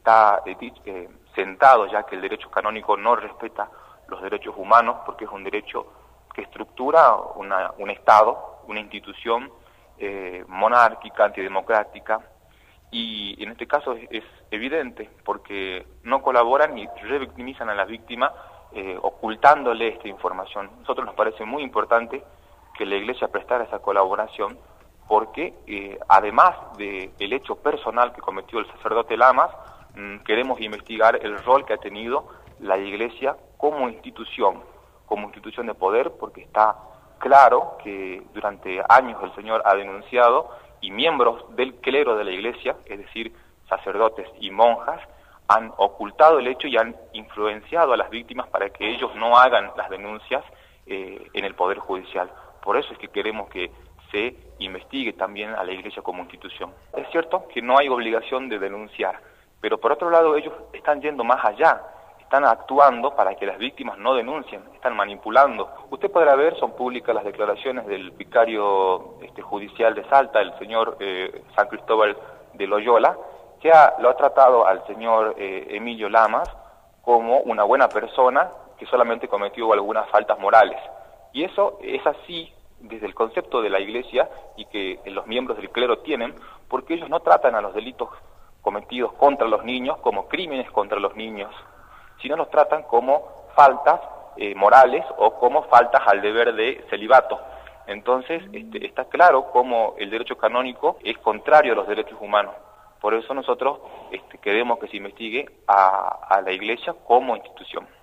está sentado ya que el derecho canónico no respeta los derechos humanos, porque es un derecho que estructura un Estado, una institución monárquica, antidemocrática, y en este caso es evidente, porque no colaboran y revictimizan a las víctimas ocultándole esta información. A nosotros nos parece muy importante que la Iglesia prestara esa colaboración, porque además del hecho personal que cometió el sacerdote Lamas, queremos investigar el rol que ha tenido la Iglesia como institución de poder, porque está claro que durante años el Señor ha denunciado, y miembros del clero de la Iglesia, es decir, sacerdotes y monjas, han ocultado el hecho y han influenciado a las víctimas para que ellos no hagan las denuncias en el Poder Judicial. Por eso es que queremos que se investigue también a la Iglesia como institución. Es cierto que no hay obligación de denunciar, pero por otro lado ellos están yendo más allá, están actuando para que las víctimas no denuncien, están manipulando. Usted podrá ver, son públicas las declaraciones del vicario judicial de Salta, el señor San Cristóbal de Loyola, que lo ha tratado al señor Emilio Lamas como una buena persona que solamente cometió algunas faltas morales. Y eso es así desde el concepto de la Iglesia y que los miembros del clero tienen, porque ellos no tratan a los delitos cometidos contra los niños como crímenes contra los niños, sino los tratan como faltas morales o como faltas al deber de celibato. Entonces está claro cómo el derecho canónico es contrario a los derechos humanos. Por eso nosotros queremos que se investigue a la Iglesia como institución.